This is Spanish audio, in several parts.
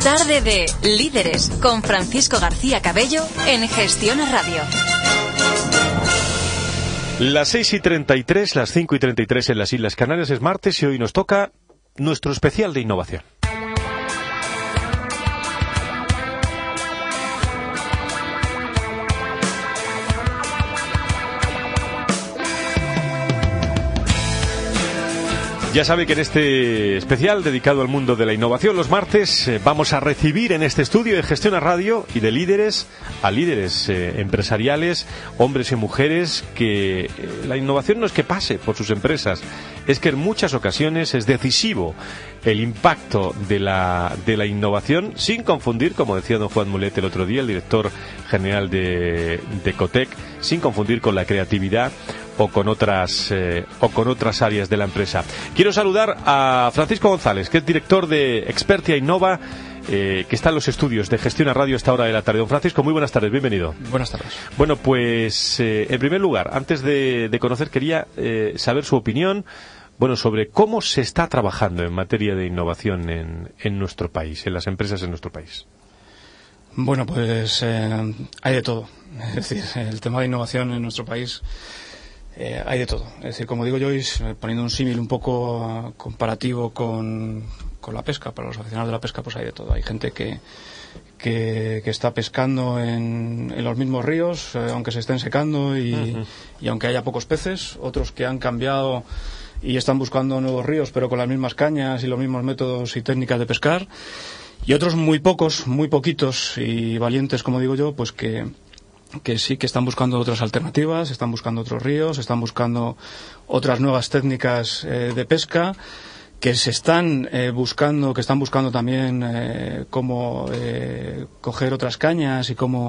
Tarde de Líderes con Francisco García Cabello en Gestiona Radio. Las 6:33, las 5:33 en las Islas Canarias, es martes y hoy nos toca nuestro especial de innovación. Ya sabe que en este especial dedicado al mundo de la innovación, los martes vamos a recibir en este estudio de Gestiona Radio y de líderes a líderes empresariales, hombres y mujeres, que la innovación no es que pase por sus empresas, es que en muchas ocasiones es decisivo el impacto de la innovación, sin confundir, como decía don Juan Mulet el otro día, el director general de Ecotec, sin confundir con la creatividad o con otras áreas de la empresa. Quiero saludar a Francisco González, que es director de Expertia Innova, que está en los estudios de Gestiona Radio a esta hora de la tarde. Don Francisco, muy buenas tardes, bienvenido. Buenas tardes. Bueno, pues en primer lugar, antes de conocer, quería saber su opinión sobre cómo se está trabajando en materia de innovación en nuestro país, en las empresas en nuestro país. Bueno, pues hay de todo. Es decir, el tema de innovación en nuestro país hay de todo. Es decir, como digo yo, y poniendo un símil un poco comparativo con la pesca, para los aficionados de la pesca, pues hay de todo. Hay gente que está pescando en los mismos ríos, aunque se estén secando y aunque haya pocos peces. Otros que han cambiado y están buscando nuevos ríos, pero con las mismas cañas y los mismos métodos y técnicas de pescar. Y otros muy poquitos y valientes, como digo yo, pues que sí que están buscando otras alternativas, están buscando otros ríos, están buscando otras nuevas técnicas de pesca, que están buscando también cómo coger otras cañas y cómo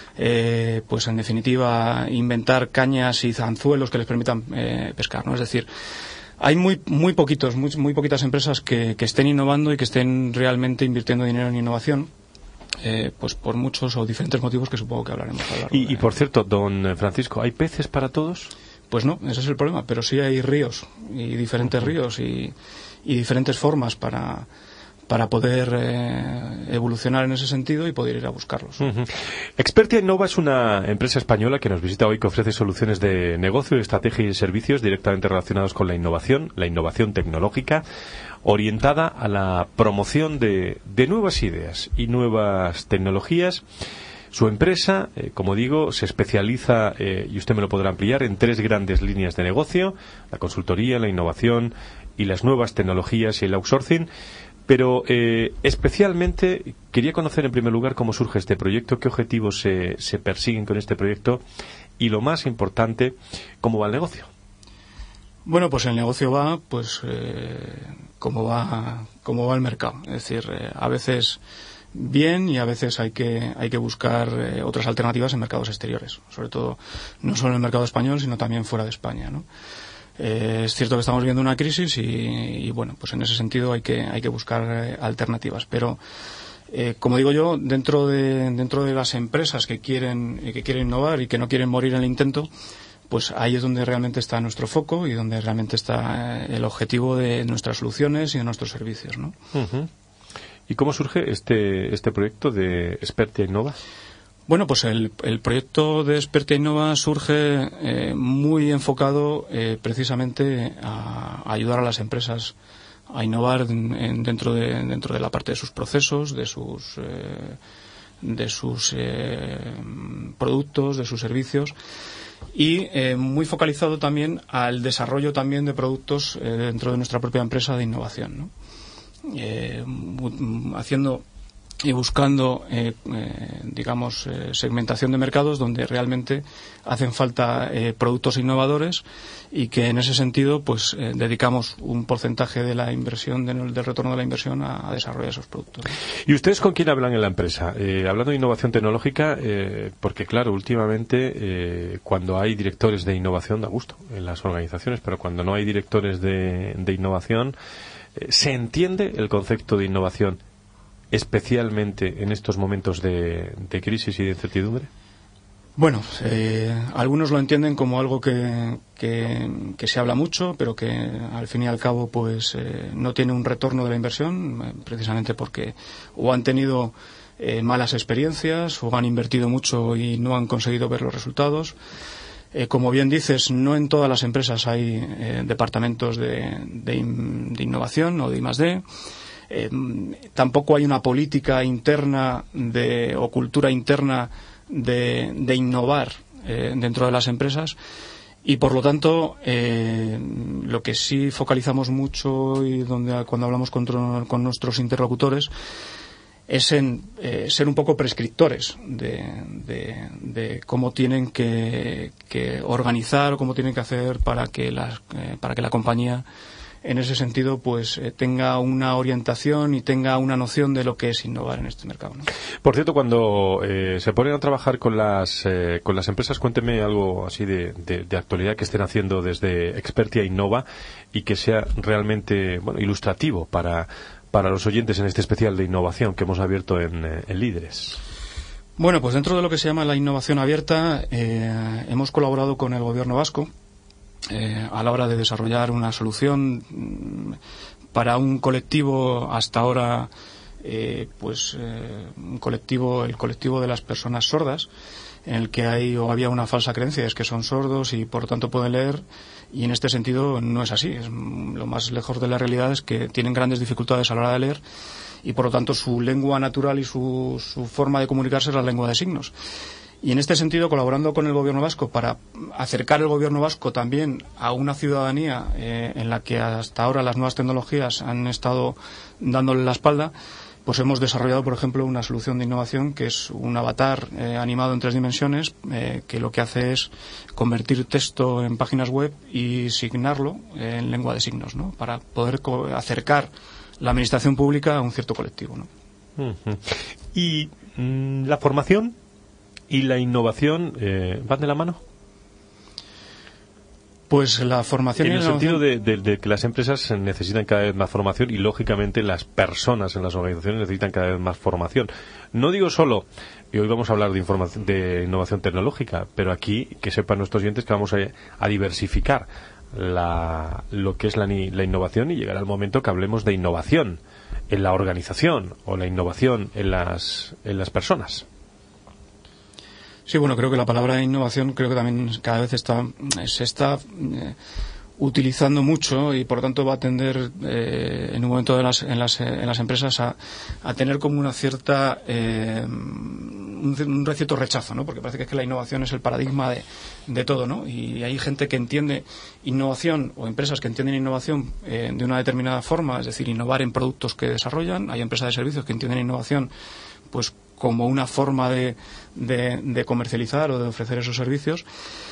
pues en definitiva inventar cañas y anzuelos que les permitan pescar, ¿no? Es decir, hay muy poquitas empresas que estén innovando y que estén realmente invirtiendo dinero en innovación. Pues por muchos o diferentes motivos que supongo que hablaremos a lo largo y por cierto, don Francisco, ¿hay peces para todos? Pues no, ese es el problema, pero sí hay ríos y diferentes ríos y diferentes formas para poder evolucionar en ese sentido y poder ir a buscarlos. Expertia Innova es una empresa española que nos visita hoy, que ofrece soluciones de negocio, estrategia y servicios directamente relacionados con la innovación tecnológica, orientada a la promoción de nuevas ideas y nuevas tecnologías. Su empresa, como digo, se especializa, y usted me lo podrá ampliar, en 3 grandes líneas de negocio: la consultoría, la innovación y las nuevas tecnologías y el outsourcing. Pero especialmente quería conocer en primer lugar cómo surge este proyecto, qué objetivos se persiguen con este proyecto y, lo más importante, cómo va el negocio. Bueno, pues el negocio va, pues como va el mercado. Es decir, a veces bien y a veces hay que buscar otras alternativas en mercados exteriores, sobre todo no solo en el mercado español, sino también fuera de España, ¿no? Es cierto que estamos viendo una crisis y bueno, pues en ese sentido hay que buscar alternativas, pero como digo yo, dentro de las empresas que quieren innovar y que no quieren morir en el intento, pues ahí es donde realmente está nuestro foco y donde realmente está el objetivo de nuestras soluciones y de nuestros servicios, ¿no? ¿Y cómo surge este proyecto de Expertia Innova? Bueno, pues el proyecto de Expertia Innova surge muy enfocado precisamente a ayudar a las empresas a innovar dentro de la parte de sus procesos, de sus productos, de sus servicios, y muy focalizado también al desarrollo también de productos dentro de nuestra propia empresa de innovación, ¿no? Haciendo y buscando, segmentación de mercados donde realmente hacen falta productos innovadores y que en ese sentido pues dedicamos un porcentaje de la inversión, del retorno de la inversión a desarrollar esos productos. ¿Y ustedes con quién hablan en la empresa? Hablando de innovación tecnológica, porque claro, últimamente cuando hay directores de innovación da gusto en las organizaciones, pero cuando no hay directores de innovación, ¿se entiende el concepto de innovación especialmente en estos momentos de crisis y de incertidumbre? Bueno, algunos lo entienden como algo que se habla mucho, pero que al fin y al cabo pues no tiene un retorno de la inversión, precisamente porque o han tenido malas experiencias o han invertido mucho y no han conseguido ver los resultados. Como bien dices, no en todas las empresas hay departamentos de innovación o de I+D. Tampoco hay una política interna o cultura interna de innovar dentro de las empresas, y por lo tanto lo que sí focalizamos mucho y cuando hablamos con nuestros interlocutores es en ser un poco prescriptores de cómo tienen que organizar o cómo tienen que hacer para que la compañía en ese sentido pues tenga una orientación y tenga una noción de lo que es innovar en este mercado, ¿no? Por cierto, cuando se ponen a trabajar con las empresas, cuénteme algo así de actualidad que estén haciendo desde Expertia Innova y que sea realmente ilustrativo para los oyentes en este especial de innovación que hemos abierto en Líderes. Bueno, pues dentro de lo que se llama la innovación abierta hemos colaborado con el Gobierno vasco a la hora de desarrollar una solución para un colectivo hasta ahora el colectivo de las personas sordas, en el que había una falsa creencia, es que son sordos y por lo tanto pueden leer, y en este sentido no es así. Lo más lejos de la realidad es que tienen grandes dificultades a la hora de leer y por lo tanto su lengua natural y su forma de comunicarse es la lengua de signos. Y en este sentido, colaborando con el Gobierno vasco para acercar el Gobierno vasco también a una ciudadanía en la que hasta ahora las nuevas tecnologías han estado dándole la espalda, pues hemos desarrollado, por ejemplo, una solución de innovación que es un avatar animado en 3 dimensiones que lo que hace es convertir texto en páginas web y signarlo en lengua de signos, ¿no? Para poder acercar la administración pública a un cierto colectivo, ¿no? Uh-huh. ¿Y la formación y la innovación van de la mano? Pues la formación en el sentido de que las empresas necesitan cada vez más formación y lógicamente las personas en las organizaciones necesitan cada vez más formación. No digo solo, y hoy vamos a hablar de innovación tecnológica, pero aquí que sepan nuestros oyentes que vamos a diversificar lo que es la innovación, y llegará el momento que hablemos de innovación en la organización o la innovación en las personas. Sí, bueno, creo que la palabra innovación creo que también cada vez se está utilizando mucho y por lo tanto va a tender en un momento en las empresas a tener como una cierta un cierto rechazo, ¿no? Porque parece que es que la innovación es el paradigma de todo, ¿no? Y hay gente que entiende innovación o empresas que entienden innovación de una determinada forma, es decir, innovar en productos que desarrollan. Hay empresas de servicios que entienden innovación pues como una forma de comercializar o de ofrecer esos servicios.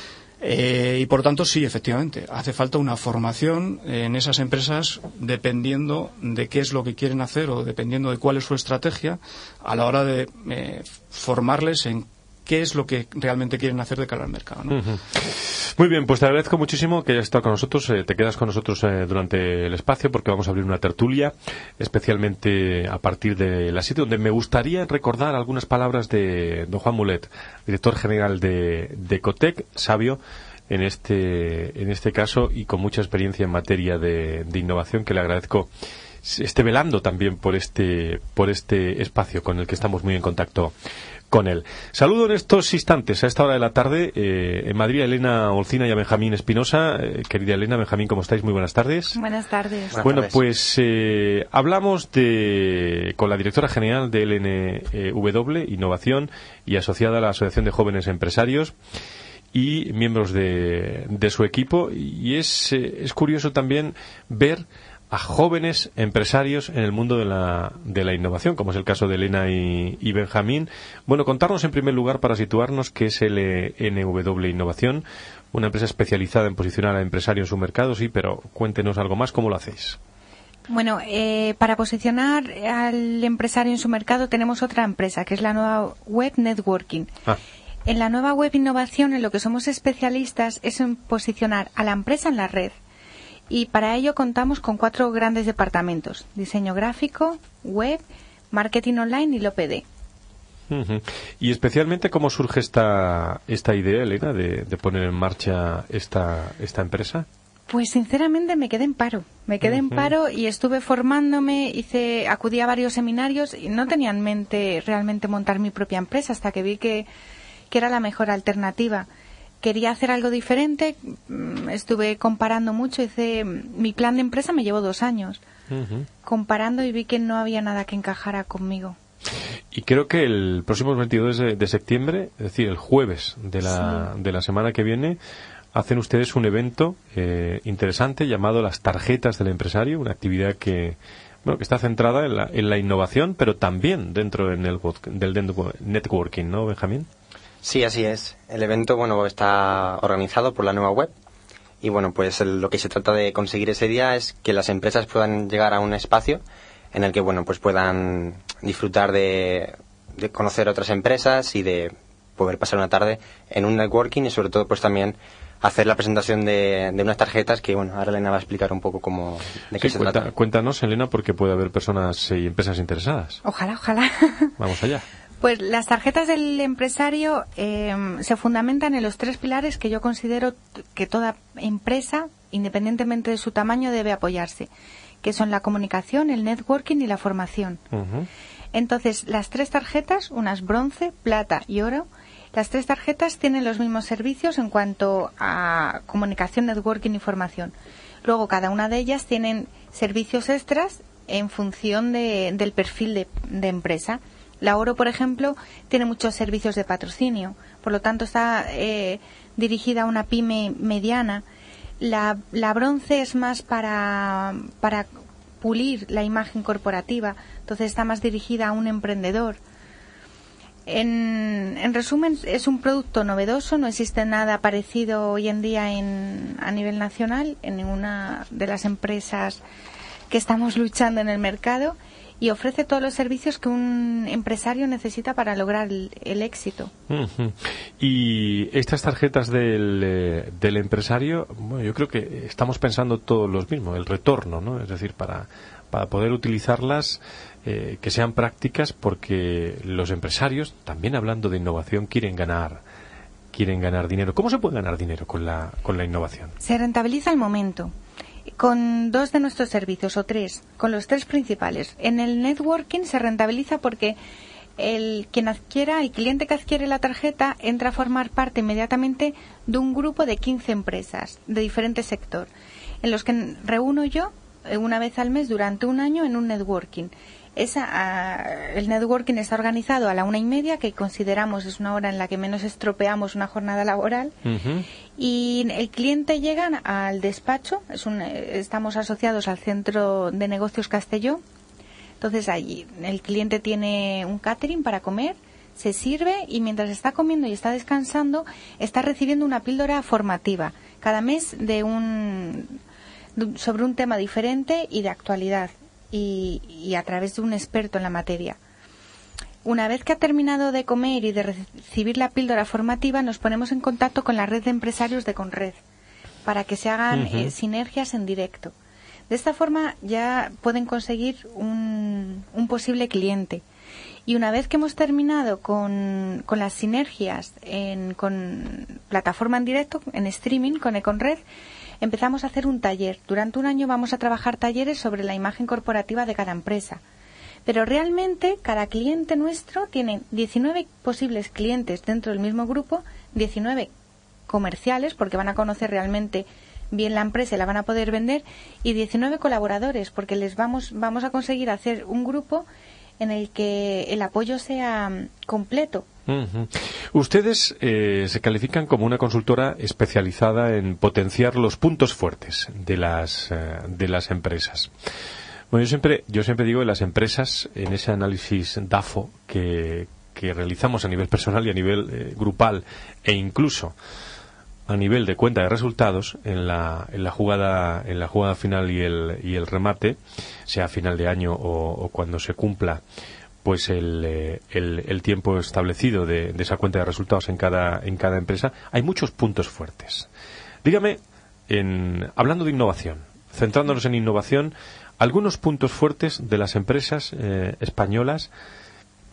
Y por lo tanto, sí, efectivamente, hace falta una formación en esas empresas dependiendo de qué es lo que quieren hacer o dependiendo de cuál es su estrategia a la hora de formarles en qué es lo que realmente quieren hacer de cara al mercado, ¿no? Uh-huh. Muy bien, pues te agradezco muchísimo que hayas estado con nosotros. Te quedas con nosotros durante el espacio porque vamos a abrir una tertulia, especialmente a partir de las 7, donde me gustaría recordar algunas palabras de don Juan Mulet, director general de Ecotec, sabio en este caso y con mucha experiencia en materia de innovación, que le agradezco esté velando también por este espacio con el que estamos muy en contacto con él. Saludo en estos instantes, a esta hora de la tarde, en Madrid, a Elena Olcina y a Benjamín Espinosa. Querida Elena, Benjamín, ¿cómo estáis? Muy buenas tardes. Buenas tardes. Bueno, pues hablamos con la directora general de LNW, Innovación, y asociada a la Asociación de Jóvenes Empresarios y miembros de su equipo, y es curioso también ver a jóvenes empresarios en el mundo de la innovación, como es el caso de Elena y Benjamín. Bueno, contarnos en primer lugar, para situarnos, qué es LNW Innovación, una empresa especializada en posicionar al empresario en su mercado, sí, pero cuéntenos algo más, ¿cómo lo hacéis? Bueno, para posicionar al empresario en su mercado tenemos otra empresa, que es la Nueva Web Networking. En la Nueva Web Innovación, en lo que somos especialistas es en posicionar a la empresa en la red. Y para ello contamos con 4 grandes departamentos: diseño gráfico, web, marketing online y LOPD. Y especialmente, ¿cómo surge esta idea, Elena, de poner en marcha esta empresa? Pues sinceramente me quedé en paro. Y estuve formándome, acudí a varios seminarios y no tenía en mente realmente montar mi propia empresa hasta que vi que era la mejor alternativa. Quería hacer algo diferente, estuve comparando mucho, mi plan de empresa me llevó 2 años comparando y vi que no había nada que encajara conmigo. Y creo que el próximo 22 de septiembre, es decir, el jueves de la semana que viene, hacen ustedes un evento interesante llamado las tarjetas del empresario, una actividad que está centrada en la innovación, pero también dentro del networking, ¿no, Benjamín? Sí, así es. El evento, está organizado por la nueva web y, pues lo que se trata de conseguir ese día es que las empresas puedan llegar a un espacio en el que, pues puedan disfrutar de conocer otras empresas y de poder pasar una tarde en un networking y, sobre todo, pues también hacer la presentación de unas tarjetas que, ahora Elena va a explicar un poco de qué se trata. Cuéntanos, Elena, porque puede haber personas y empresas interesadas. Ojalá. Vamos allá. Pues las tarjetas del empresario se fundamentan en los 3 pilares que yo considero que toda empresa, independientemente de su tamaño, debe apoyarse, que son la comunicación, el networking y la formación. Entonces, las 3 tarjetas, unas bronce, plata y oro, las 3 tarjetas tienen los mismos servicios en cuanto a comunicación, networking y formación. Luego, cada una de ellas tienen servicios extras en función del perfil de empresa. La oro, por ejemplo, tiene muchos servicios de patrocinio, por lo tanto está dirigida a una pyme mediana. La bronce es más para pulir la imagen corporativa, entonces está más dirigida a un emprendedor. En resumen, es un producto novedoso, no existe nada parecido hoy en día a nivel nacional en ninguna de las empresas que estamos luchando en el mercado, y ofrece todos los servicios que un empresario necesita para lograr el éxito. Y estas tarjetas del empresario, yo creo que estamos pensando todos los mismos, el retorno, ¿no? Es decir, para poder utilizarlas, que sean prácticas, porque los empresarios, también hablando de innovación, quieren ganar dinero. ¿Cómo se puede ganar dinero con la innovación? Se rentabiliza al momento. Con 2 de nuestros servicios o 3, con los 3 principales. En el networking se rentabiliza porque el cliente que adquiere la tarjeta entra a formar parte inmediatamente de un grupo de 15 empresas de diferente sector, en los que reúno yo una vez al mes durante un año en un networking. El networking está organizado a la 1:30, que consideramos es una hora en la que menos estropeamos una jornada laboral. Y el cliente llega al despacho, estamos asociados al Centro de Negocios Castelló. Entonces allí el cliente tiene un catering para comer, se sirve y mientras está comiendo y está descansando está recibiendo una píldora formativa cada mes sobre un tema diferente y de actualidad. Y a través de un experto en la materia. Una vez que ha terminado de comer y de recibir la píldora formativa, nos ponemos en contacto con la red de empresarios de Conred para que se hagan sinergias en directo. De esta forma ya pueden conseguir un posible cliente. Y una vez que hemos terminado con las sinergias con plataforma en directo, en streaming, con Econred, empezamos a hacer un taller. Durante un año vamos a trabajar talleres sobre la imagen corporativa de cada empresa. Pero realmente cada cliente nuestro tiene 19 posibles clientes dentro del mismo grupo, 19 comerciales, porque van a conocer realmente bien la empresa y la van a poder vender, y 19 colaboradores, porque vamos a conseguir hacer un grupo en el que el apoyo sea completo. Ustedes se califican como una consultora especializada en potenciar los puntos fuertes de las empresas. Bueno, yo siempre digo que las empresas, en ese análisis DAFO que realizamos a nivel personal y a nivel grupal e incluso a nivel de cuenta de resultados, en la jugada final y el remate, sea a final de año o cuando se cumpla pues el tiempo establecido de esa cuenta de resultados en cada empresa, hay muchos puntos fuertes. Dígame, hablando de innovación, centrándonos en innovación, algunos puntos fuertes de las empresas españolas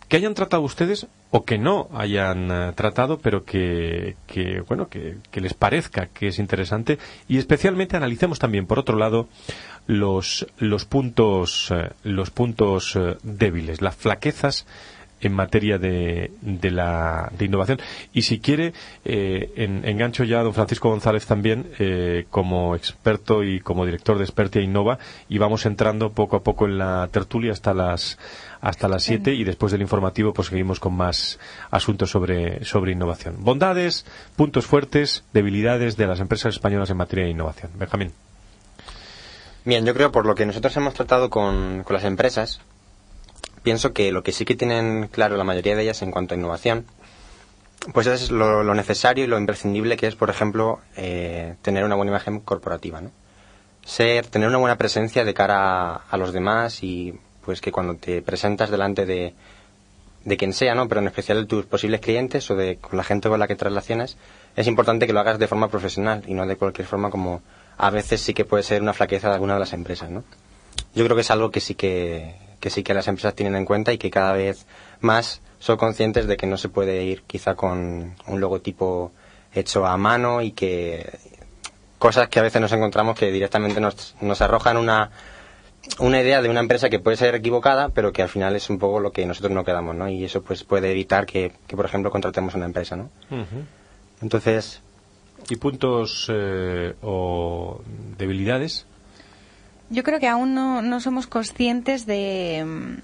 que hayan tratado ustedes o que no hayan tratado, pero que les parezca que es interesante, y especialmente analicemos también, por otro lado, los puntos débiles, las flaquezas en materia de innovación. Y si quiere, engancho ya a don Francisco González también como experto y como director de Expertia Innova, y vamos entrando poco a poco en la tertulia hasta las 7, y después del informativo pues seguimos con más asuntos sobre innovación. Bondades, puntos fuertes, debilidades de las empresas españolas en materia de innovación. Benjamín. Bien, yo creo, por lo que nosotros hemos tratado con las empresas, pienso que lo que sí que tienen claro la mayoría de ellas en cuanto a innovación, pues es lo necesario y lo imprescindible que es, por ejemplo, tener una buena imagen corporativa, ¿no? Tener una buena presencia de cara a los demás, y pues que cuando te presentas delante de quien sea, ¿no? Pero en especial de tus posibles clientes o con la gente con la que te relacionas, es importante que lo hagas de forma profesional y no de cualquier forma, como a veces sí que puede ser una flaqueza de alguna de las empresas, ¿no? Yo creo que es algo que sí que las empresas tienen en cuenta, y que cada vez más son conscientes de que no se puede ir quizá con un logotipo hecho a mano, y que cosas que a veces nos encontramos que directamente nos arrojan una idea de una empresa que puede ser equivocada, pero que al final es un poco lo que nosotros no quedamos, ¿no? Y eso pues puede evitar que por ejemplo, contratemos una empresa, ¿no? Uh-huh. Entonces... ¿Y puntos o debilidades? Yo creo que aún no somos conscientes de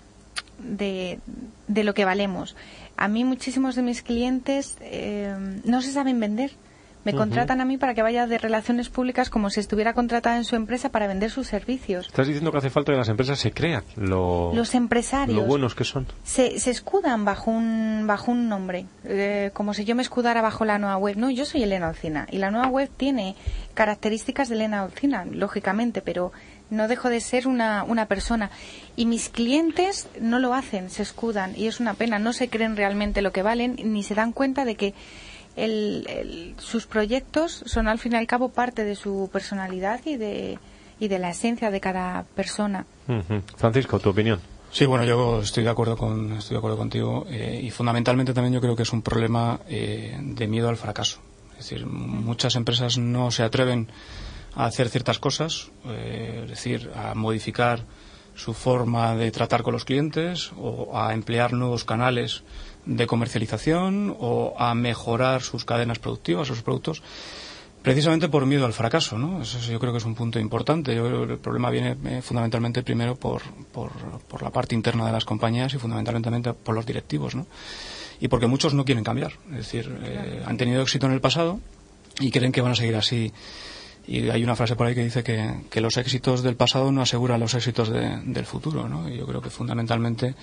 lo que valemos. A mí muchísimos de mis clientes no se saben vender. Me contratan a mí para que vaya de relaciones públicas como si estuviera contratada en su empresa para vender sus servicios. ¿Estás diciendo que hace falta que las empresas se crean los empresarios? Lo buenos que son. Se escudan bajo un nombre, como si yo me escudara bajo la nueva web. No, yo soy Elena Olcina, y la nueva web tiene características de Elena Olcina, lógicamente, pero no dejo de ser una persona. Y mis clientes no lo hacen, se escudan, y es una pena. No se creen realmente lo que valen, ni se dan cuenta de que sus proyectos son al fin y al cabo parte de su personalidad y de la esencia de cada persona. Uh-huh. Francisco, ¿tu opinión? Sí, bueno, yo estoy de acuerdo contigo, y fundamentalmente también yo creo que es un problema de miedo al fracaso. Es decir, muchas empresas no se atreven a hacer ciertas cosas, es decir, a modificar su forma de tratar con los clientes, o a emplear nuevos canales de comercialización, o a mejorar sus cadenas productivas o sus productos, precisamente por miedo al fracaso, ¿no? Eso yo creo que es un punto importante. Yo creo que el problema viene fundamentalmente primero por la parte interna de las compañías, y fundamentalmente por los directivos, ¿no? Y porque muchos no quieren cambiar. Es decir, han tenido éxito en el pasado y creen que van a seguir así. Y hay una frase por ahí que dice que los éxitos del pasado no aseguran los éxitos del futuro, ¿no? Y yo creo que fundamentalmente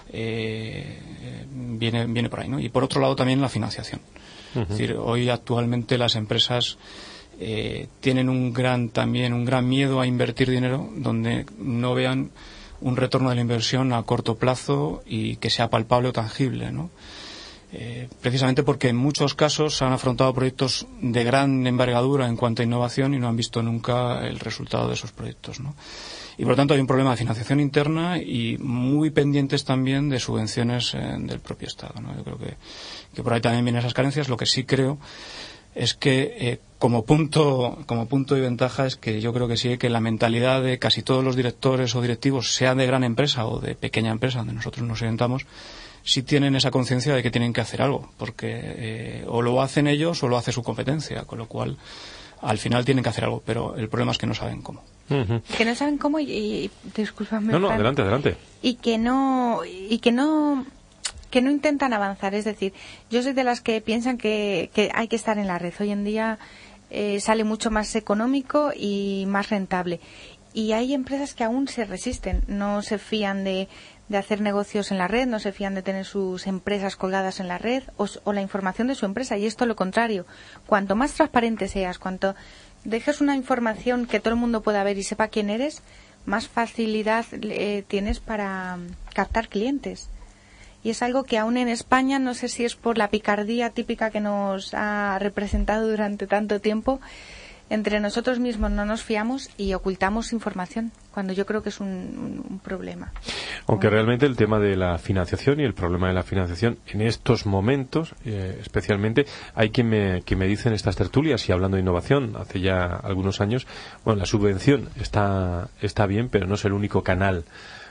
viene por ahí, ¿no? Y por otro lado también la financiación. Uh-huh. Es decir, hoy actualmente las empresas tienen un gran miedo a invertir dinero donde no vean un retorno de la inversión a corto plazo y que sea palpable o tangible, ¿no? Precisamente porque en muchos casos han afrontado proyectos de gran envergadura en cuanto a innovación y no han visto nunca el resultado de esos proyectos, ¿no? Y por lo tanto hay un problema de financiación interna, y muy pendientes también de subvenciones del propio Estado, ¿no? Yo creo que por ahí también vienen esas carencias. Lo que sí creo es que como punto y ventaja es que yo creo que sí, que la mentalidad de casi todos los directores o directivos, sea de gran empresa o de pequeña empresa donde nosotros nos orientamos, sí tienen esa conciencia de que tienen que hacer algo, porque o lo hacen ellos o lo hace su competencia, con lo cual al final tienen que hacer algo, pero el problema es que no saben cómo. Uh-huh. Que no saben cómo y discúlpame. No, adelante. Y que no intentan avanzar. Es decir, yo soy de las que piensan que hay que estar en la red. Hoy en día sale mucho más económico y más rentable. Y hay empresas que aún se resisten, no se fían de hacer negocios en la red, no se fían de tener sus empresas colgadas en la red o la información de su empresa. Y esto lo contrario. Cuanto más transparente seas, cuanto dejes una información que todo el mundo pueda ver y sepa quién eres, más facilidad tienes para captar clientes. Y es algo que aún en España, no sé si es por la picardía típica que nos ha representado durante tanto tiempo, entre nosotros mismos no nos fiamos y ocultamos información, cuando yo creo que es un problema. Aunque realmente el tema de la financiación y el problema de la financiación en estos momentos, especialmente, hay quien me dice en estas tertulias, y hablando de innovación, hace ya algunos años, bueno, la subvención está bien, pero no es el único canal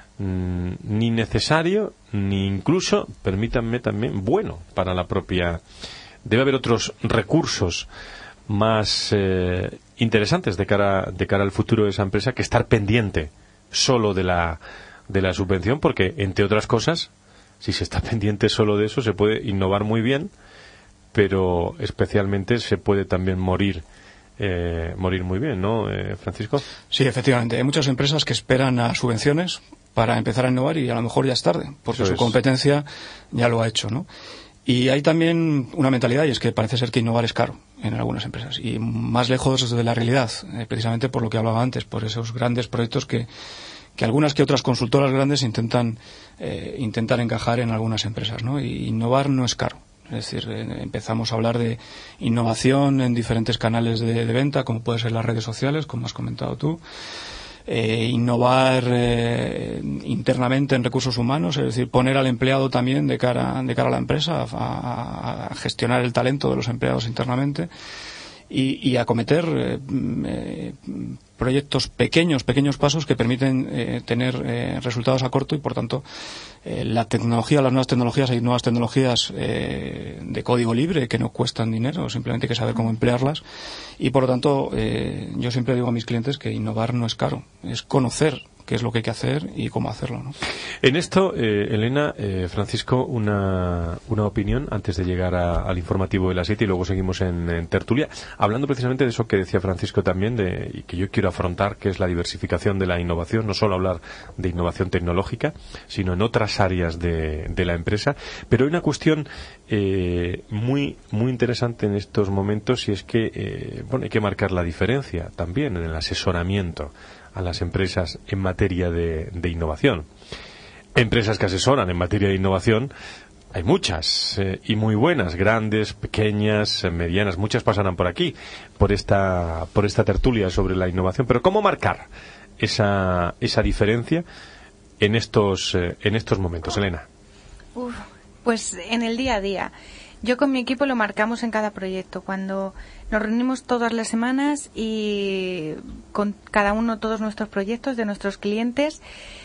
ni necesario, ni incluso, permítanme también, bueno para la propia. Debe haber otros recursos más interesantes de cara al futuro de esa empresa que estar pendiente solo de la subvención, porque entre otras cosas, si se está pendiente solo de eso, se puede innovar muy bien, pero especialmente se puede también morir muy bien, ¿no, Francisco? Sí, efectivamente. Hay muchas empresas que esperan a subvenciones para empezar a innovar y a lo mejor ya es tarde, porque su competencia ya lo ha hecho, ¿no? Y hay también una mentalidad, y es que parece ser que innovar es caro en algunas empresas, y más lejos de la realidad, precisamente por lo que hablaba antes, por esos grandes proyectos que algunas que otras consultoras grandes intentan encajar en algunas empresas, ¿no? Y innovar no es caro. Es decir, empezamos a hablar de innovación en diferentes canales de venta, como pueden ser las redes sociales, como has comentado tú. Innovar internamente en recursos humanos, es decir, poner al empleado también de cara a la empresa a gestionar el talento de los empleados internamente y acometer proyectos pequeños pasos que permiten tener resultados a corto y, por tanto, las nuevas tecnologías, hay nuevas tecnologías de código libre que no cuestan dinero, simplemente hay que saber cómo emplearlas y, por lo tanto, yo siempre digo a mis clientes que innovar no es caro, es conocer qué es lo que hay que hacer y cómo hacerlo, ¿no? En esto, Elena, Francisco, una opinión antes de llegar al informativo de las 7 y luego seguimos en tertulia, hablando precisamente de eso que decía Francisco también, y que yo quiero afrontar, que es la diversificación de la innovación, no solo hablar de innovación tecnológica, sino en otras áreas de la empresa. Pero hay una cuestión muy interesante en estos momentos, y es que hay que marcar la diferencia también en el asesoramiento a las empresas en materia de innovación. Empresas que asesoran en materia de innovación hay muchas, y muy buenas, grandes, pequeñas, medianas, muchas pasarán por aquí, por esta tertulia sobre la innovación. Pero ¿cómo marcar esa diferencia en estos momentos, Elena? Pues en el día a día. Yo con mi equipo lo marcamos en cada proyecto, cuando nos reunimos todas las semanas y con cada uno todos nuestros proyectos de nuestros clientes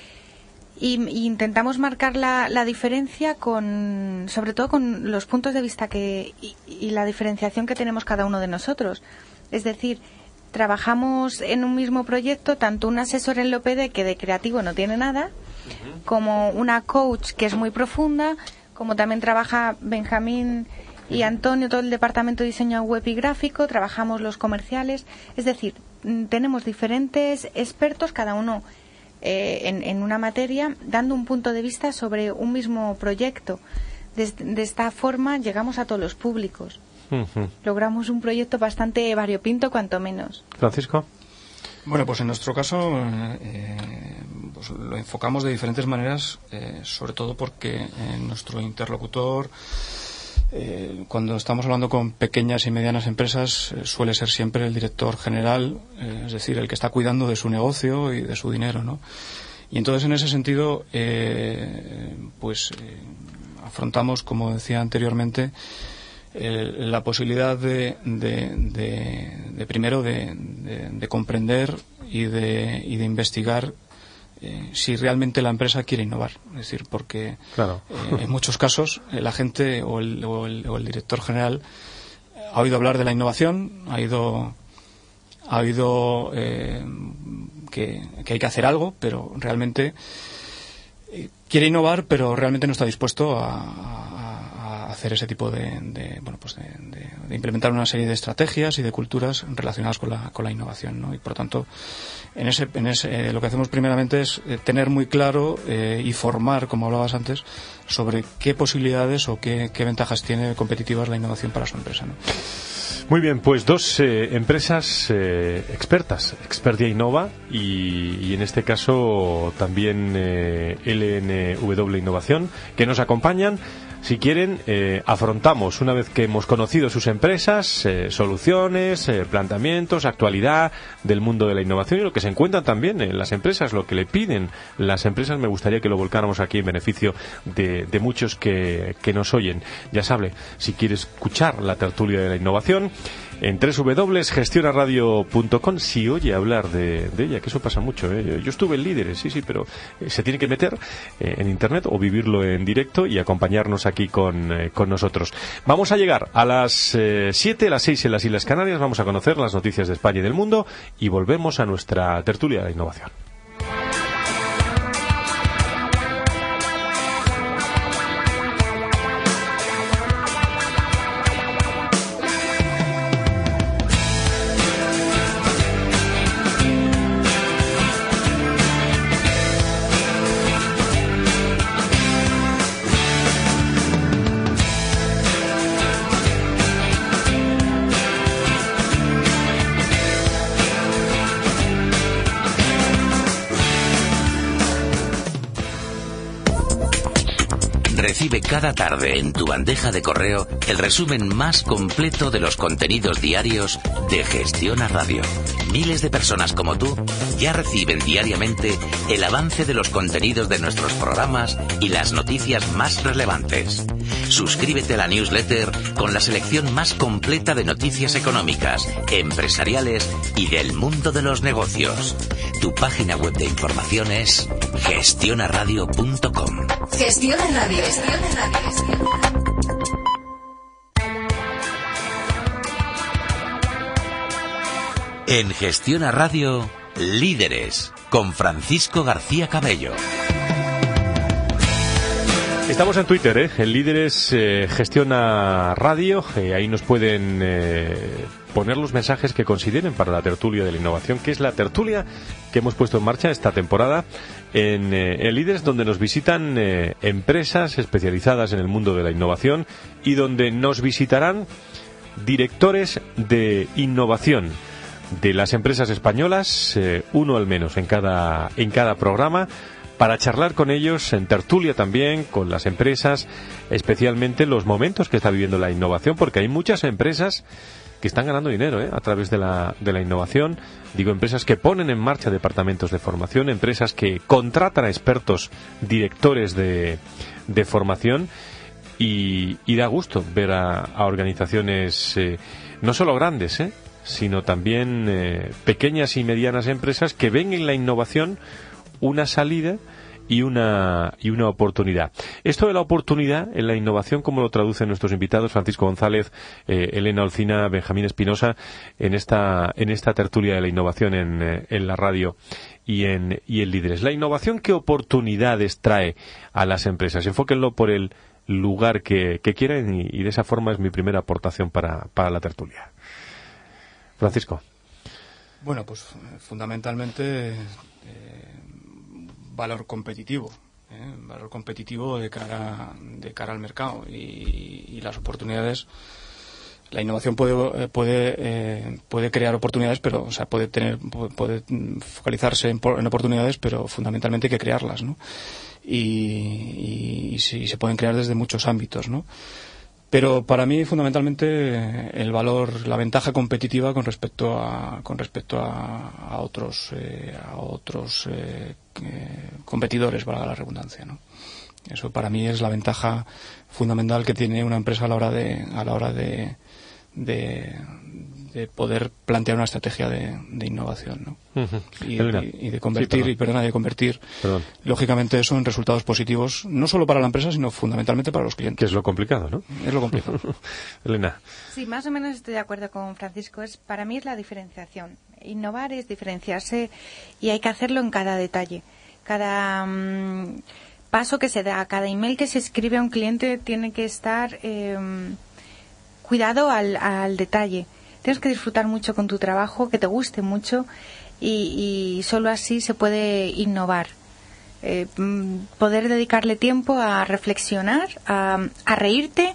y intentamos marcar la diferencia sobre todo con los puntos de vista y la diferenciación que tenemos cada uno de nosotros. Es decir, trabajamos en un mismo proyecto tanto un asesor en LOPD que de creativo no tiene nada, como una coach que es muy profunda, como también trabaja Benjamín y Antonio, todo el departamento de diseño web y gráfico, trabajamos los comerciales. Es decir, tenemos diferentes expertos, cada uno en una materia, dando un punto de vista sobre un mismo proyecto. De esta forma llegamos a todos los públicos. Logramos un proyecto bastante variopinto, cuanto menos. Francisco. Bueno, pues en nuestro caso pues lo enfocamos de diferentes maneras, sobre todo porque nuestro interlocutor, cuando estamos hablando con pequeñas y medianas empresas, suele ser siempre el director general, es decir, el que está cuidando de su negocio y de su dinero, ¿no? Y entonces, en ese sentido, afrontamos, como decía anteriormente, la posibilidad de primero de comprender y de investigar si realmente la empresa quiere innovar. Es decir, porque claro. En muchos casos la gente o el director general ha oído hablar de la innovación, ha oído que hay que hacer algo, pero realmente quiere innovar, pero realmente no está dispuesto a hacer ese tipo de implementar una serie de estrategias y de culturas relacionadas con la innovación, ¿no? Y por tanto, en ese lo que hacemos primeramente es tener muy claro y formar, como hablabas antes, sobre qué posibilidades o qué ventajas tiene competitivas la innovación para su empresa, ¿no? Muy bien, pues dos empresas expertas, Expertia Innova y en este caso también LNW Innovación, que nos acompañan. Si quieren, afrontamos, una vez que hemos conocido sus empresas, soluciones, planteamientos, actualidad del mundo de la innovación y lo que se encuentran también en las empresas, lo que le piden las empresas. Me gustaría que lo volcáramos aquí en beneficio de muchos que nos oyen. Ya sabe, si quiere escuchar la tertulia de la innovación, en www.gestionaradio.com, si oye hablar de ella, que eso pasa mucho, ¿eh? Yo estuve en Líderes, sí, pero se tiene que meter en internet o vivirlo en directo y acompañarnos aquí con nosotros. Vamos a llegar a las 7, las 6 en las Islas Canarias, vamos a conocer las noticias de España y del mundo y volvemos a nuestra tertulia de la innovación. Recibe cada tarde en tu bandeja de correo el resumen más completo de los contenidos diarios de Gestiona Radio. Miles de personas como tú ya reciben diariamente el avance de los contenidos de nuestros programas y las noticias más relevantes. Suscríbete a la newsletter con la selección más completa de noticias económicas, empresariales y del mundo de los negocios. Tu página web de información es gestionaradio.com. Gestiona Radio. En Gestiona Radio, Líderes, con Francisco García Cabello. Estamos en Twitter, en Líderes Gestiona Radio. Ahí nos pueden poner los mensajes que consideren para la tertulia de la innovación, que es la tertulia que hemos puesto en marcha esta temporada en Líderes, donde nos visitan empresas especializadas en el mundo de la innovación y donde nos visitarán directores de innovación de las empresas españolas, uno al menos en cada programa, para charlar con ellos en tertulia también, con las empresas, especialmente los momentos que está viviendo la innovación, porque hay muchas empresas que están ganando dinero a través de la innovación. Digo, empresas que ponen en marcha departamentos de formación, empresas que contratan a expertos directores de formación, y da gusto ver a organizaciones no solo grandes, sino también pequeñas y medianas empresas que ven en la innovación una salida y una oportunidad. Esto de la oportunidad en la innovación, ¿cómo lo traducen nuestros invitados? Francisco González, Elena Olcina, Benjamín Espinosa, en esta tertulia de la innovación en la radio y en Líderes. La innovación, ¿qué oportunidades trae a las empresas? Enfóquenlo por el lugar que quieran y de esa forma es mi primera aportación para la tertulia. Francisco. Bueno, pues fundamentalmente valor competitivo de cara al mercado y las oportunidades. La innovación puede crear oportunidades, pero puede focalizarse en oportunidades, pero fundamentalmente hay que crearlas, ¿no? Y se pueden crear desde muchos ámbitos, ¿no? Pero para mí fundamentalmente el valor, la ventaja competitiva con respecto a otros competidores, valga la redundancia, ¿no? Eso para mí es la ventaja fundamental que tiene una empresa a la hora de poder plantear una estrategia de innovación, ¿no? Uh-huh. Y de convertir, lógicamente, eso en resultados positivos, no solo para la empresa, sino fundamentalmente para los clientes. Que es lo complicado, ¿no? Es lo complicado. Elena. Sí, más o menos estoy de acuerdo con Francisco. Para mí es la diferenciación. Innovar es diferenciarse y hay que hacerlo en cada detalle. Cada paso que se da, cada email que se escribe a un cliente tiene que estar cuidado al detalle. Tienes que disfrutar mucho con tu trabajo, que te guste mucho y solo así se puede innovar. Poder dedicarle tiempo a reflexionar, a reírte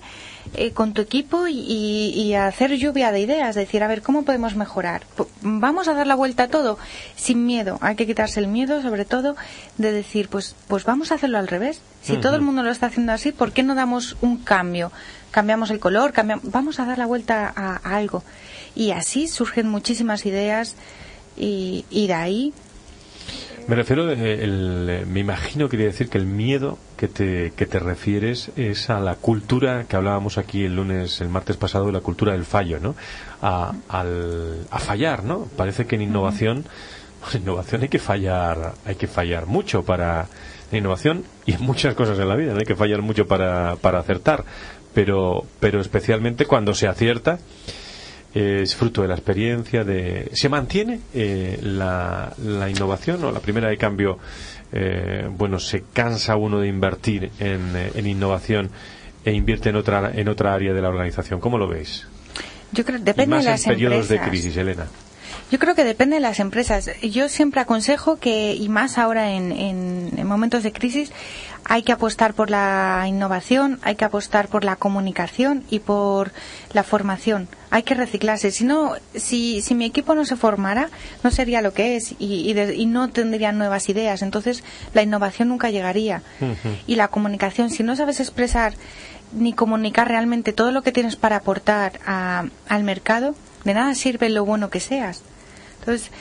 con tu equipo y hacer lluvia de ideas, decir, a ver, ¿cómo podemos mejorar? Vamos a dar la vuelta a todo sin miedo. Hay que quitarse el miedo, sobre todo, de decir, pues vamos a hacerlo al revés. Si todo el mundo lo está haciendo así, ¿por qué no damos un cambio? Cambiamos el color, vamos a dar la vuelta a algo. Y así surgen muchísimas ideas y de ahí... Me refiero, me imagino, quería decir que el miedo que te refieres es a la cultura que hablábamos aquí el martes pasado, la cultura del fallo, ¿no? A fallar, ¿no? Parece que en innovación hay que fallar mucho en innovación y en muchas cosas en la vida, ¿no? Hay que fallar mucho para acertar, pero especialmente cuando se acierta. Es fruto de la experiencia. ¿Se mantiene la innovación o la primera de cambio? Se cansa uno de invertir en innovación e invierte en otra área de la organización. ¿Cómo lo veis? Yo creo que depende de las empresas. Y más en periodos de empresas. crisis, Elena. Yo creo que depende de las empresas. Yo siempre aconsejo que, y más ahora en momentos de crisis, hay que apostar por la innovación, hay que apostar por la comunicación y por la formación. Hay que reciclarse. Si mi equipo no se formara, no sería lo que es y no tendrían nuevas ideas. Entonces, la innovación nunca llegaría. Y la comunicación, si no sabes expresar ni comunicar realmente todo lo que tienes para aportar al mercado, de nada sirve lo bueno que seas. Entonces,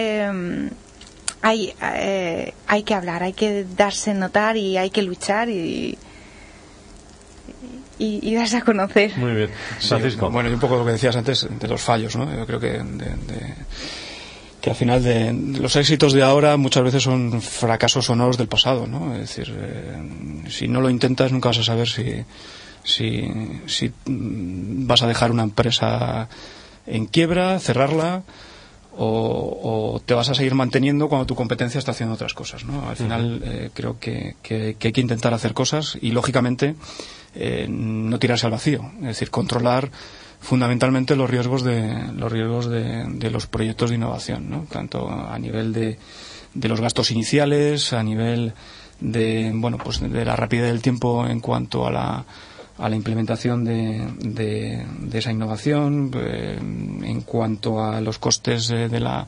hay que hablar, hay que darse a notar y hay que luchar y darse a conocer. Muy bien. Francisco. Sí, bueno, y un poco lo que decías antes de los fallos, ¿no? Yo creo que al final de los éxitos de ahora muchas veces son fracasos sonoros del pasado, ¿no? Es decir, si no lo intentas nunca vas a saber si vas a dejar una empresa en quiebra, cerrarla, o te vas a seguir manteniendo cuando tu competencia está haciendo otras cosas, ¿no? Al final creo que hay que intentar hacer cosas y lógicamente no tirarse al vacío, es decir, controlar fundamentalmente los riesgos de los proyectos de innovación, ¿no? Tanto a nivel de los gastos iniciales, a nivel de la rapidez del tiempo en cuanto a la implementación de esa innovación, en cuanto a los costes de lo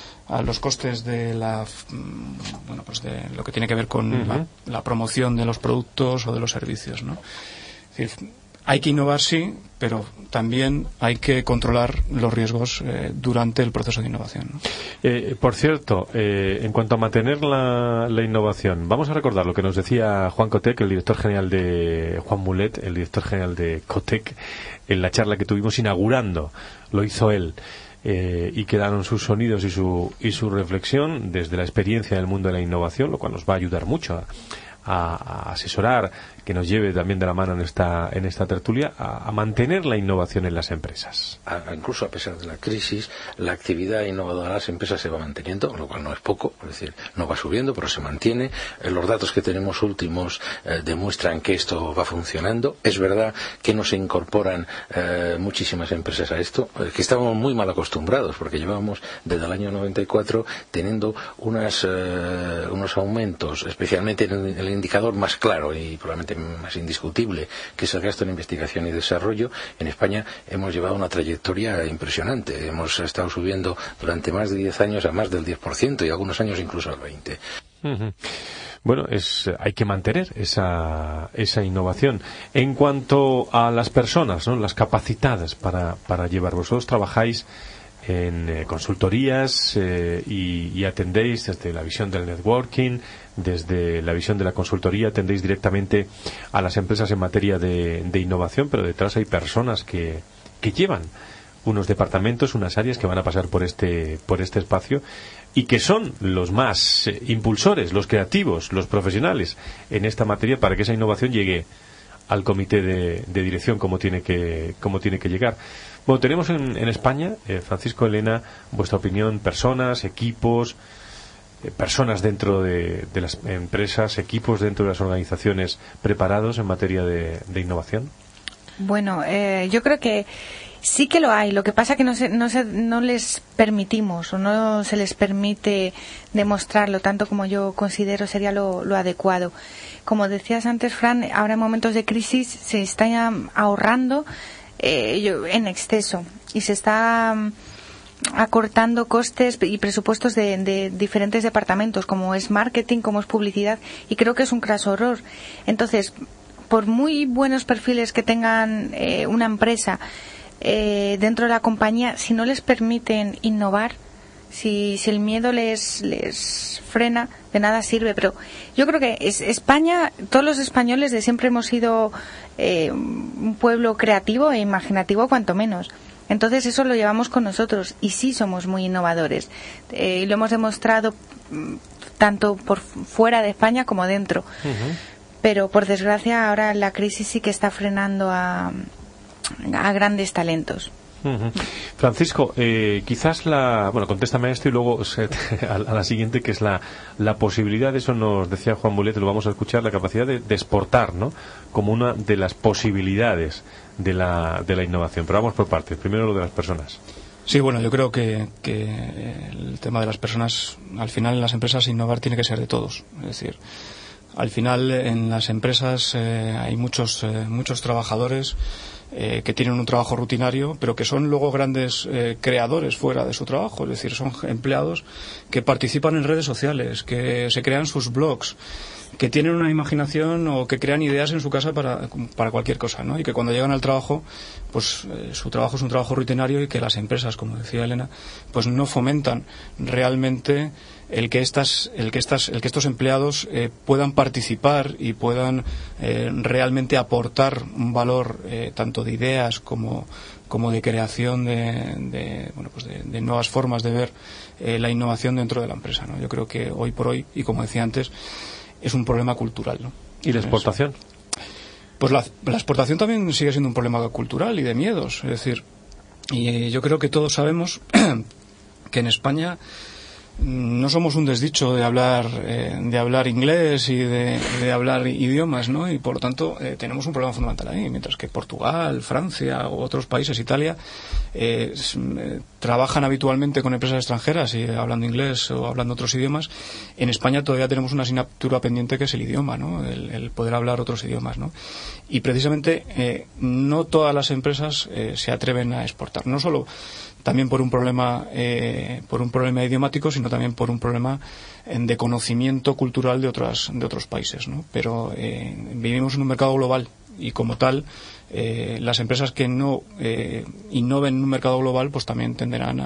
que tiene que ver con la promoción de los productos o de los servicios, ¿no? Es decir, hay que innovar, sí, pero también hay que controlar los riesgos durante el proceso de innovación, ¿no? Por cierto, en cuanto a mantener la innovación, vamos a recordar lo que nos decía Juan Cotec, el director general Juan Mulet, el director general de Cotec, en la charla que tuvimos inaugurando. Lo hizo él. Y quedaron sus sonidos y su reflexión desde la experiencia del mundo de la innovación, lo cual nos va a ayudar mucho a asesorar, que nos lleve también de la mano en esta tertulia a mantener la innovación en las empresas. Incluso a pesar de la crisis, la actividad innovadora de las empresas se va manteniendo, lo cual no es poco, es decir, no va subiendo, pero se mantiene. Los datos que tenemos últimos demuestran que esto va funcionando. Es verdad que no se incorporan muchísimas empresas a esto, que estábamos muy mal acostumbrados, porque llevábamos desde el año 94 teniendo unos aumentos, especialmente en el indicador más claro y probablemente más indiscutible, que es el gasto en investigación y desarrollo. En España hemos llevado una trayectoria impresionante. Hemos estado subiendo durante más de 10 años a más del 10% y algunos años incluso al 20%. Bueno, hay que mantener esa innovación. En cuanto a las personas, ¿no? Las capacidades para llevar. Vosotros trabajáis en consultorías y atendéis desde la visión del networking, desde la visión de la consultoría, atendéis directamente a las empresas en materia de innovación, pero detrás hay personas que llevan unos departamentos, unas áreas que van a pasar por este espacio y que son los más impulsores, los creativos, los profesionales en esta materia para que esa innovación llegue al comité de dirección como tiene que llegar. Bueno, tenemos en España, Francisco, Elena, vuestra opinión, personas, equipos, personas dentro de las empresas, equipos dentro de las organizaciones preparados en materia de innovación. Bueno, yo creo que Sí que lo hay, lo que pasa que no les permitimos o no se les permite demostrarlo tanto como yo considero sería lo adecuado. Como decías antes, Fran, ahora en momentos de crisis se está ahorrando en exceso y se está acortando costes y presupuestos de diferentes departamentos, como es marketing, como es publicidad, y creo que es un craso horror. Entonces, por muy buenos perfiles que tengan una empresa dentro de la compañía, si no les permiten innovar, si el miedo les frena, de nada sirve. Pero yo creo que España, todos los españoles de siempre hemos sido un pueblo creativo e imaginativo, cuanto menos. Entonces eso lo llevamos con nosotros y sí somos muy innovadores. Y lo hemos demostrado tanto por fuera de España como dentro. Uh-huh. Pero por desgracia ahora la crisis sí que está frenando a grandes talentos. Uh-huh. Francisco, quizás contéstame esto y luego a la siguiente, que es la posibilidad, eso nos decía Juan Mulet, lo vamos a escuchar, la capacidad de exportar, ¿no?, como una de las posibilidades de la innovación. Pero vamos por partes. Primero lo de las personas. Sí, bueno, yo creo que el tema de las personas, al final en las empresas innovar tiene que ser de todos. Es decir, al final en las empresas hay muchos trabajadores que tienen un trabajo rutinario, pero que son luego grandes creadores fuera de su trabajo. Es decir, son empleados que participan en redes sociales, que se crean sus blogs, que tienen una imaginación o que crean ideas en su casa para cualquier cosa, ¿no? Y que cuando llegan al trabajo, pues su trabajo es un trabajo rutinario, y que las empresas, como decía Elena, pues no fomentan realmente el que estos empleados puedan participar y puedan realmente aportar un valor tanto de ideas como de creación de nuevas formas de ver la innovación dentro de la empresa, ¿no? Yo creo que hoy por hoy, y como decía antes, es un problema cultural, ¿no? ¿Y la exportación? Pues la exportación también sigue siendo un problema cultural y de miedos. Es decir, y yo creo que todos sabemos que en España no somos un desdicho de hablar inglés y de hablar idiomas, ¿no? Y por lo tanto tenemos un problema fundamental ahí, mientras que Portugal, Francia u otros países, Italia, trabajan habitualmente con empresas extranjeras y hablando inglés o hablando otros idiomas. En España todavía tenemos una asignatura pendiente, que es el idioma, ¿no? El poder hablar otros idiomas, ¿no? Y precisamente no todas las empresas se atreven a exportar, no solo también por un problema idiomático, sino también por un problema de conocimiento cultural de otros países, ¿no? Pero vivimos en un mercado global y, como tal, las empresas que no innoven en un mercado global, pues también tenderán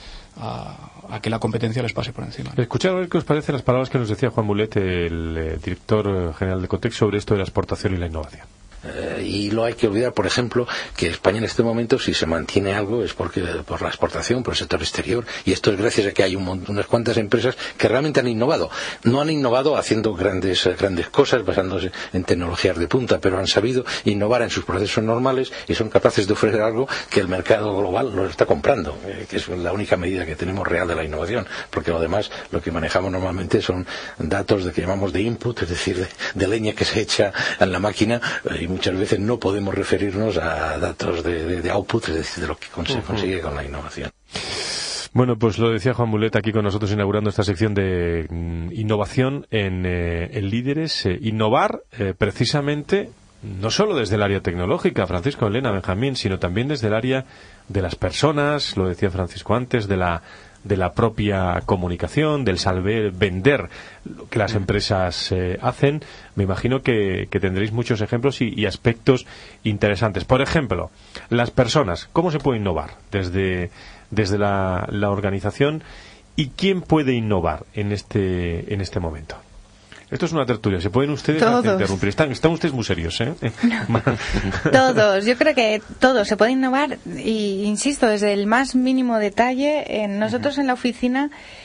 a que la competencia les pase por encima. Escuchad a ver qué os parecen las palabras que nos decía Juan Mulet, el director general de Cotex, sobre esto de la exportación y la innovación. Y no hay que olvidar, por ejemplo, que España en este momento, si se mantiene algo, es por la exportación, por el sector exterior, y esto es gracias a que hay unas cuantas empresas que realmente han innovado. No han innovado haciendo grandes cosas, basándose en tecnologías de punta, pero han sabido innovar en sus procesos normales y son capaces de ofrecer algo que el mercado global los está comprando, que es la única medida que tenemos real de la innovación, porque lo demás, lo que manejamos normalmente son datos que llamamos de input, es decir, de leña que se echa en la máquina, y muchas veces no podemos referirnos a datos de output, es decir, de lo que se consigue con la innovación. Bueno, pues lo decía Juan Mulet aquí con nosotros, inaugurando esta sección de innovación en Líderes. Innovar precisamente no solo desde el área tecnológica, Francisco, Elena, Benjamín, sino también desde el área de las personas, lo decía Francisco antes, de la propia comunicación, del saber vender lo que las empresas hacen. Me imagino que tendréis muchos ejemplos y aspectos interesantes. Por ejemplo, las personas, ¿cómo se puede innovar desde la organización? ¿Y quién puede innovar en este momento? Esto es una tertulia, se pueden ustedes interrumpir. Están ustedes muy serios, ¿eh? No. Todos, yo creo que todos se pueden innovar, y insisto, desde el más mínimo detalle. Nosotros en la oficina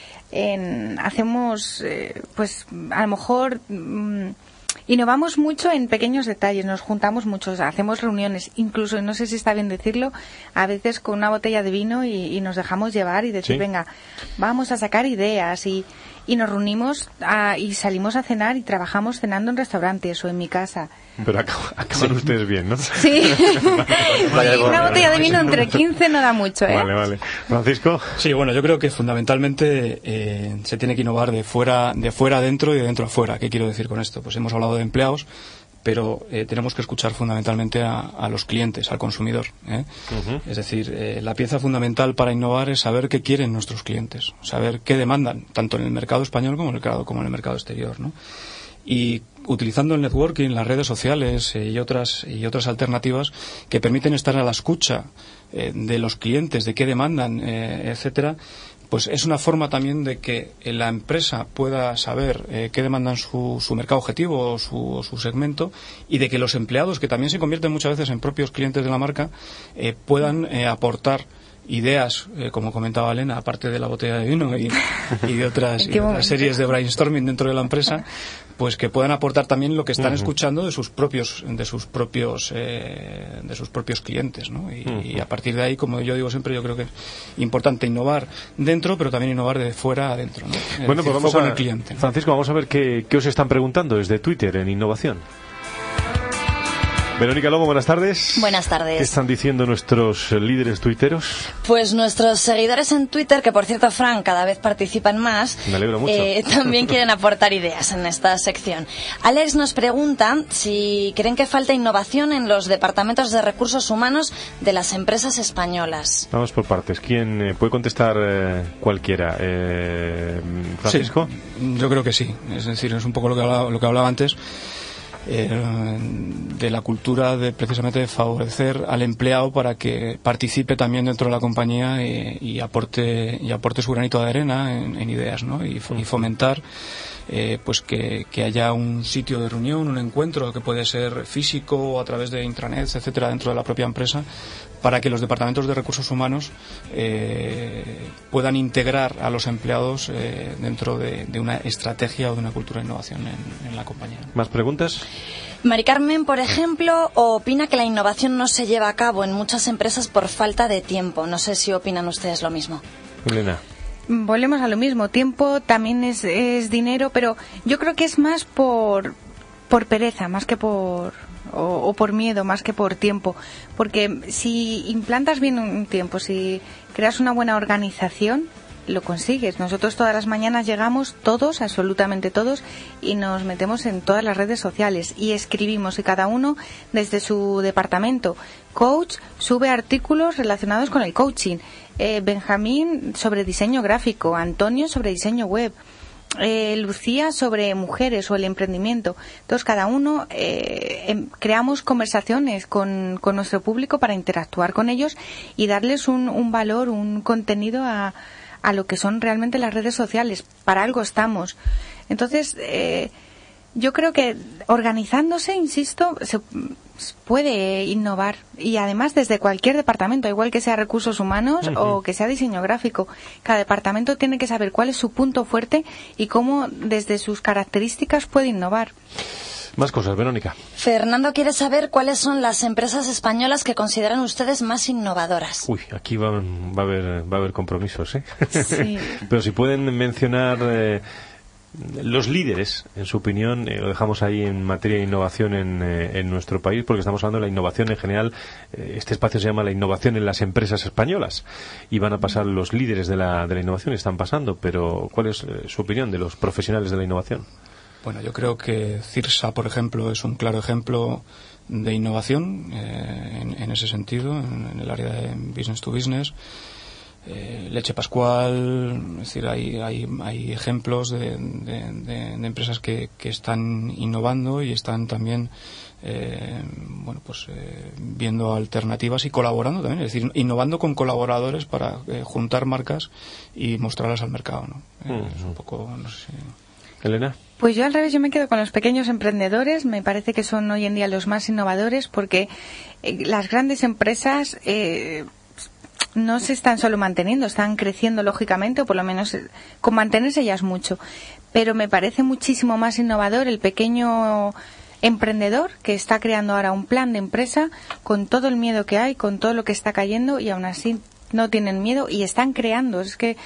hacemos, pues a lo mejor innovamos mucho en pequeños detalles, nos juntamos mucho, hacemos reuniones, incluso, no sé si está bien decirlo, a veces con una botella de vino y nos dejamos llevar y decir, ¿sí? Venga, vamos a sacar ideas, y y nos reunimos y salimos a cenar y trabajamos cenando en restaurantes o en mi casa. Pero acaban ustedes bien, ¿no? Sí. Una botella de vino entre 15 no da mucho, ¿eh? Vale. Francisco. Sí, bueno, yo creo que fundamentalmente se tiene que innovar de fuera adentro y de dentro afuera. ¿Qué quiero decir con esto? Pues hemos hablado de empleados, pero tenemos que escuchar fundamentalmente a los clientes, al consumidor. Es decir, la pieza fundamental para innovar es saber qué quieren nuestros clientes, saber qué demandan, tanto en el mercado español como en el mercado exterior, ¿no? Y utilizando el networking, las redes sociales y otras alternativas que permiten estar a la escucha de los clientes, de qué demandan, etcétera, pues es una forma también de que la empresa pueda saber qué demandan su mercado objetivo o su segmento, y de que los empleados, que también se convierten muchas veces en propios clientes de la marca, puedan aportar ideas, como comentaba Elena, aparte de la botella de vino y de otras series de brainstorming dentro de la empresa, pues que puedan aportar también lo que están escuchando de sus propios clientes, ¿no? Y a partir de ahí, como yo digo siempre, yo creo que es importante innovar dentro, pero también innovar de fuera adentro, ¿no? Bueno, pues vamos con el cliente, ¿no? Francisco, vamos a ver qué os están preguntando desde Twitter en innovación. Verónica Lobo, buenas tardes. Buenas tardes. ¿Qué están diciendo nuestros líderes tuiteros? Pues nuestros seguidores en Twitter, que por cierto, Fran, cada vez participan más. Me alegro mucho. También quieren aportar ideas en esta sección. Alex nos pregunta si creen que falta innovación en los departamentos de recursos humanos de las empresas españolas. Vamos por partes. ¿Quién puede contestar? Cualquiera. ¿Francisco? Sí, yo creo que sí. Es decir, es un poco lo que hablaba antes. De la cultura de precisamente de favorecer al empleado para que participe también dentro de la compañía y aporte su granito de arena en ideas, ¿no? Y fomentar pues que haya un sitio de reunión, un encuentro que puede ser físico o a través de intranets, etcétera, dentro de la propia empresa, para que los departamentos de recursos humanos puedan integrar a los empleados dentro de una estrategia o de una cultura de innovación en la compañía. ¿Más preguntas? Mari Carmen, por ejemplo, opina que la innovación no se lleva a cabo en muchas empresas por falta de tiempo. No sé si opinan ustedes lo mismo. Elena. Volvemos a lo mismo. Tiempo también es dinero, pero yo creo que es más por pereza, más que por miedo, más que por tiempo. Porque si implantas bien un tiempo, si creas una buena organización, lo consigues. Nosotros todas las mañanas llegamos todos, absolutamente todos, y nos metemos en todas las redes sociales y escribimos, y cada uno desde su departamento. Coach sube artículos relacionados con el coaching, Benjamín sobre diseño gráfico, Antonio sobre diseño web, Lucía sobre mujeres o el emprendimiento. Entonces cada uno creamos conversaciones con nuestro público para interactuar con ellos y darles un valor, un contenido a lo que son realmente las redes sociales. Para algo estamos. Entonces yo creo que organizándose, insisto, se puede innovar, y además desde cualquier departamento, igual que sea recursos humanos o que sea diseño gráfico. Cada departamento tiene que saber cuál es su punto fuerte y cómo desde sus características puede innovar. Más cosas, Verónica. Fernando quiere saber cuáles son las empresas españolas que consideran ustedes más innovadoras. Uy, aquí va a haber compromisos, ¿eh? Sí. Pero si pueden mencionar los líderes, en su opinión, lo dejamos ahí en materia de innovación en nuestro país, porque estamos hablando de la innovación en general. Este espacio se llama la innovación en las empresas españolas, y van a pasar los líderes de la innovación, están pasando, pero ¿cuál es su opinión de los profesionales de la innovación? Bueno, yo creo que Cirsa, por ejemplo, es un claro ejemplo de innovación en ese sentido, en el área de business to business. Leche Pascual, es decir, hay ejemplos de empresas que están innovando y están también viendo alternativas y colaborando también, es decir, innovando con colaboradores para juntar marcas y mostrarlas al mercado, ¿no? Es un poco, no sé si... Elena. Pues yo al revés, yo me quedo con los pequeños emprendedores. Me parece que son hoy en día los más innovadores, porque las grandes empresas no se están solo manteniendo, están creciendo lógicamente, o por lo menos con mantenerse ya es mucho. Pero me parece muchísimo más innovador el pequeño emprendedor que está creando ahora un plan de empresa con todo el miedo que hay, con todo lo que está cayendo, y aún así no tienen miedo y están creando. Es que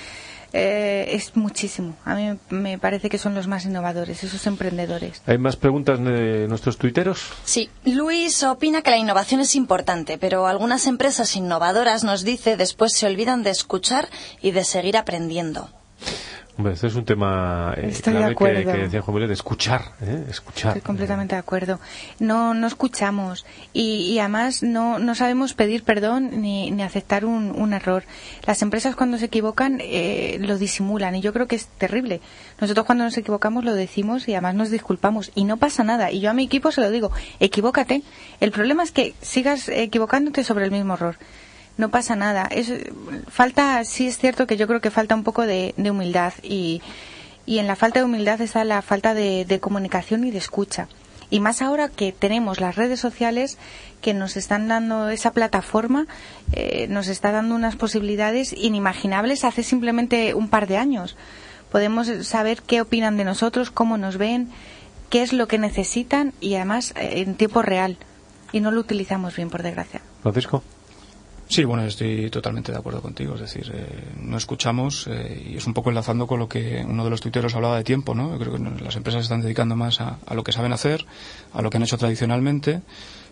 es muchísimo. A mí me parece que son los más innovadores, esos emprendedores. ¿Hay más preguntas de nuestros tuiteros? Sí, Luis opina que la innovación es importante, pero algunas empresas innovadoras, nos dice, después se olvidan de escuchar y de seguir aprendiendo. Hombre, este es un tema clave que decía Juan Miguel, de escuchar. Estoy completamente de acuerdo. No escuchamos y además no sabemos pedir perdón ni aceptar un error. Las empresas cuando se equivocan lo disimulan y yo creo que es terrible. Nosotros cuando nos equivocamos lo decimos y además nos disculpamos y no pasa nada. Y yo a mi equipo se lo digo, equivócate. El problema es que sigas equivocándote sobre el mismo error. No pasa nada. Sí es cierto que yo creo que falta un poco de humildad y en la falta de humildad está la falta de comunicación y de escucha. Y más ahora que tenemos las redes sociales que nos están dando esa plataforma, nos está dando unas posibilidades inimaginables hace simplemente un par de años. Podemos saber qué opinan de nosotros, cómo nos ven, qué es lo que necesitan y además en tiempo real. Y no lo utilizamos bien, por desgracia. Francisco. Sí, bueno, estoy totalmente de acuerdo contigo. Es decir, no escuchamos y es un poco enlazando con lo que uno de los tuiteros hablaba de tiempo, ¿no? Yo creo que las empresas se están dedicando más a lo que saben hacer, a lo que han hecho tradicionalmente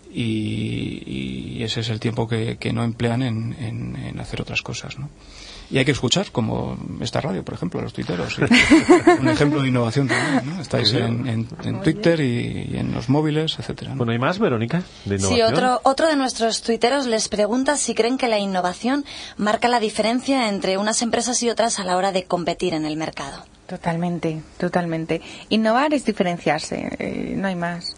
y ese es el tiempo que no emplean en hacer otras cosas, ¿no? Y hay que escuchar, como esta radio, por ejemplo, a los tuiteros. ¿Sí? Un ejemplo de innovación también, ¿no? Estáis en Twitter y en los móviles, etcétera, ¿no? Bueno, ¿hay más, Verónica, de innovación? Sí, otro de nuestros tuiteros les pregunta si creen que la innovación marca la diferencia entre unas empresas y otras a la hora de competir en el mercado. Totalmente. Innovar es diferenciarse, no hay más.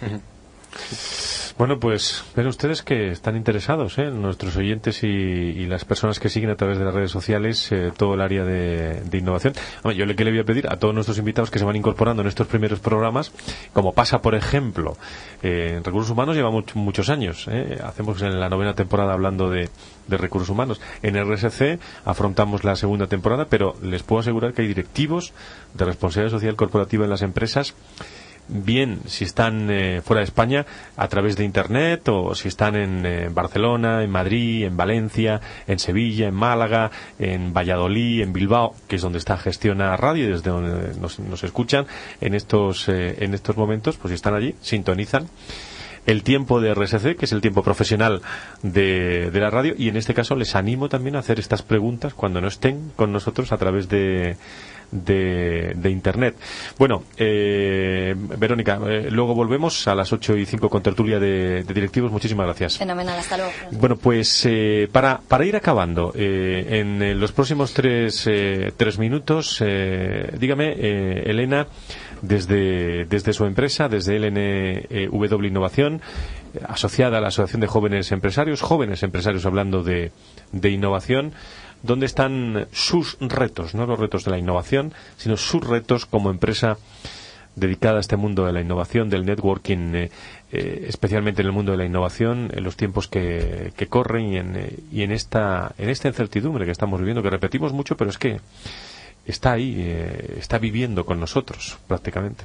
Bueno, pues ven ustedes que están interesados, nuestros oyentes y las personas que siguen a través de las redes sociales todo el área de innovación. Yo le voy a pedir a todos nuestros invitados que se van incorporando en estos primeros programas, como pasa, por ejemplo, en Recursos Humanos llevamos muchos años. Hacemos en la 9ª temporada hablando de Recursos Humanos. En RSC afrontamos la 2ª temporada, pero les puedo asegurar que hay directivos de responsabilidad social corporativa en las empresas, bien si están fuera de España a través de Internet o si están en Barcelona, en Madrid, en Valencia, en Sevilla, en Málaga, en Valladolid, en Bilbao, que es donde está Gestiona Radio, desde donde nos escuchan en estos momentos. Pues si están allí, sintonizan el tiempo de RSC, que es el tiempo profesional de la radio, y en este caso les animo también a hacer estas preguntas cuando no estén con nosotros a través de Internet. Bueno, Verónica, luego volvemos a las 8:05 con tertulia de directivos. Muchísimas gracias. Fenomenal, hasta luego. Bueno, pues para ir acabando, en los próximos tres minutos, dígame, Elena, desde su empresa, desde LNW Innovación, asociada a la Asociación de Jóvenes Empresarios hablando de innovación, ¿dónde están sus retos? No los retos de la innovación, sino sus retos como empresa dedicada a este mundo de la innovación, del networking, especialmente en el mundo de la innovación, en los tiempos que corren y en esta incertidumbre que estamos viviendo, que repetimos mucho, pero es que está ahí, está viviendo con nosotros prácticamente.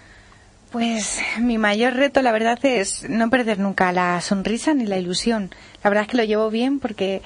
Pues mi mayor reto, la verdad, es no perder nunca la sonrisa ni la ilusión. La verdad es que lo llevo bien porque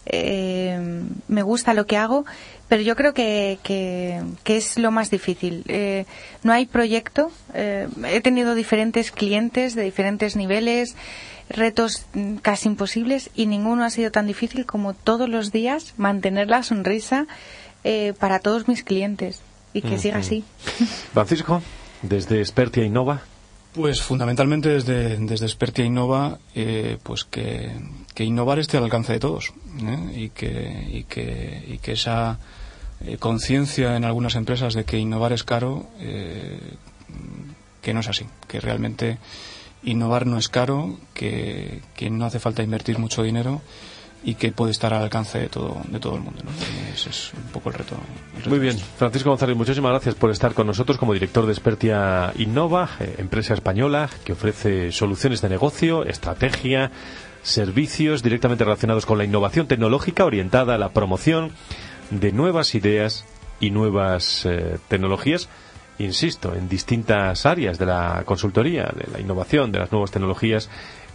me gusta lo que hago, pero yo creo que es lo más difícil. No hay proyecto. He tenido diferentes clientes de diferentes niveles, retos casi imposibles, y ninguno ha sido tan difícil como todos los días mantener la sonrisa para todos mis clientes y que siga así. Francisco, desde Expertia Innova. Pues fundamentalmente desde Expertia Innova, pues que innovar esté al alcance de todos, y que esa conciencia en algunas empresas de que innovar es caro, que no es así, que realmente innovar no es caro, que no hace falta invertir mucho dinero y que puede estar al alcance de todo el mundo, ¿no? Ese es un poco el reto. Muy bien, Francisco González, muchísimas gracias por estar con nosotros como director de Expertia Innova, empresa española que ofrece soluciones de negocio, estrategia, servicios directamente relacionados con la innovación tecnológica orientada a la promoción de nuevas ideas y nuevas tecnologías, insisto, en distintas áreas de la consultoría, de la innovación, de las nuevas tecnologías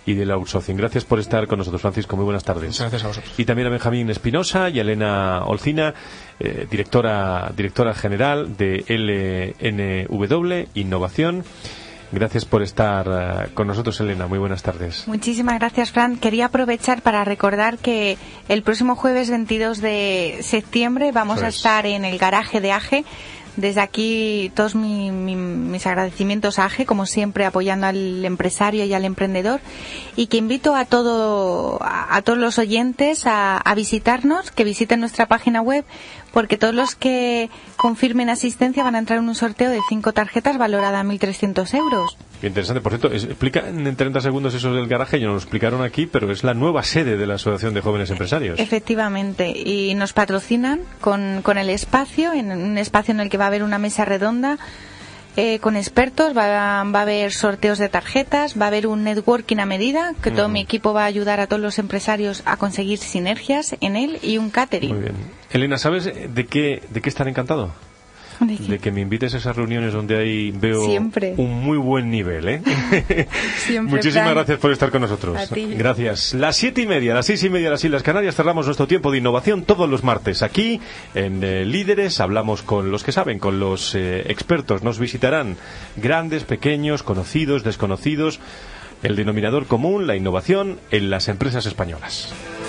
y del outsourcing. Gracias por estar con nosotros, Francisco. Muy buenas tardes. Muchas gracias a vosotros. Y también a Benjamín Espinosa y a Elena Olcina, directora general de LNW Innovación. Gracias por estar con nosotros, Elena. Muy buenas tardes. Muchísimas gracias, Fran. Quería aprovechar para recordar que el próximo jueves 22 de septiembre vamos a estar en el garaje de AGE. Desde aquí todos mis agradecimientos a AGE, como siempre apoyando al empresario y al emprendedor, y que invito a todos los oyentes a visitarnos, que visiten nuestra página web, porque todos los que confirmen asistencia van a entrar en un sorteo de 5 tarjetas valoradas a 1.300 euros. Qué interesante. Por cierto, explica en 30 segundos eso del garaje. Ya nos lo explicaron aquí, pero es la nueva sede de la Asociación de Jóvenes Empresarios. Efectivamente, y nos patrocinan con el espacio, en un espacio en el que va a haber una mesa redonda con expertos, va a haber sorteos de tarjetas, va a haber un networking a medida, que todo mi equipo va a ayudar a todos los empresarios a conseguir sinergias en él, y un catering. Muy bien. Elena, ¿sabes de qué estar encantado? De que me invites a esas reuniones donde ahí veo Siempre. un muy buen nivel, ¿eh? Siempre, Muchísimas Fran. gracias por estar con nosotros. A ti. Gracias. Las 7:30, las 6:30 de las Islas Canarias, cerramos nuestro tiempo de innovación todos los martes. Aquí, en Líderes, hablamos con los que saben, con los expertos. Nos visitarán grandes, pequeños, conocidos, desconocidos. El denominador común, la innovación en las empresas españolas.